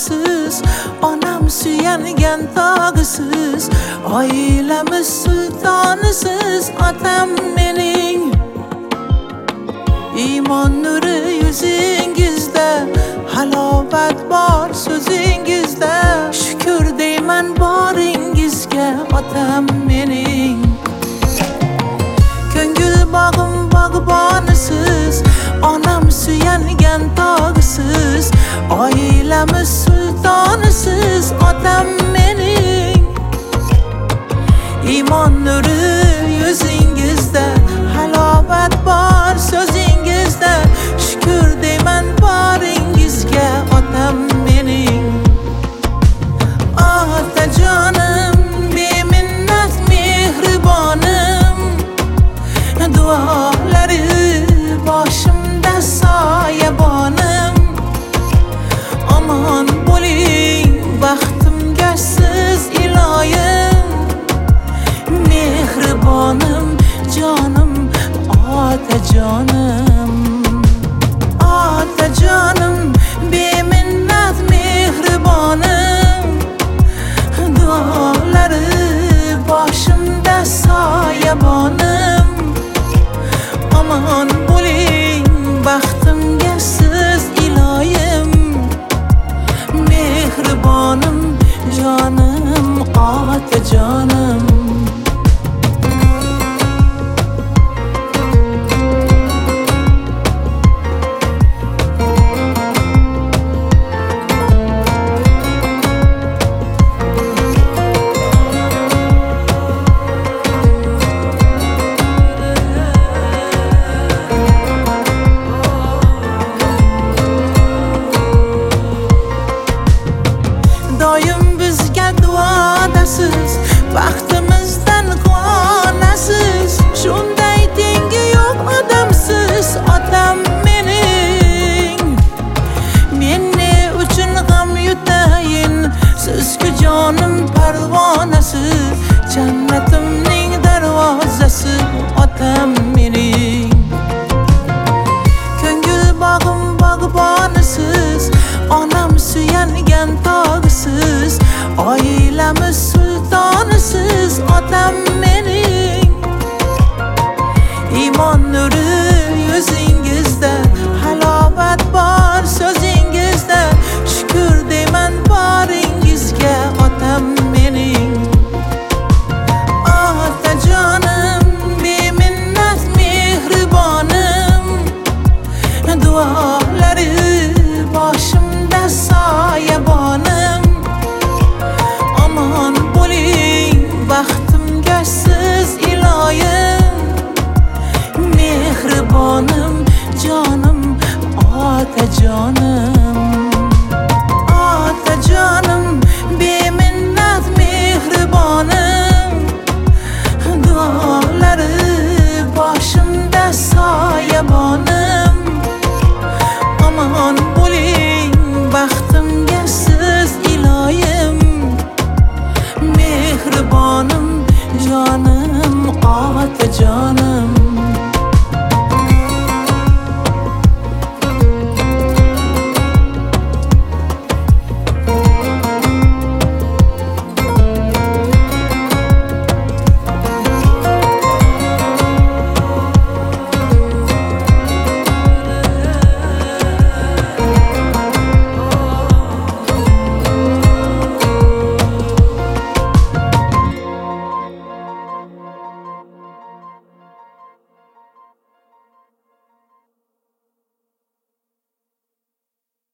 siz, onam suyangan tog'isiz, oilamiz sultonisiz, otam mening. Iymon nuri yuzingizda, halovat bor so'zingizda, shukr deyman boringizga, otam mening. Ko'ngil bog'im bog'bonisiz, onam suyangan tog'isiz, oilamiz sultonisiz, otam mening. Iymon nuri yuzingizda, halovat bor so'zingizda, shukr deyman boringizga, otam mening. Otajonim, beminnat mehribonim, duolari boshimda soyabonim. Omon bo'ling, baxtimga siz iloyim, mehribonim, jonim, otajonim.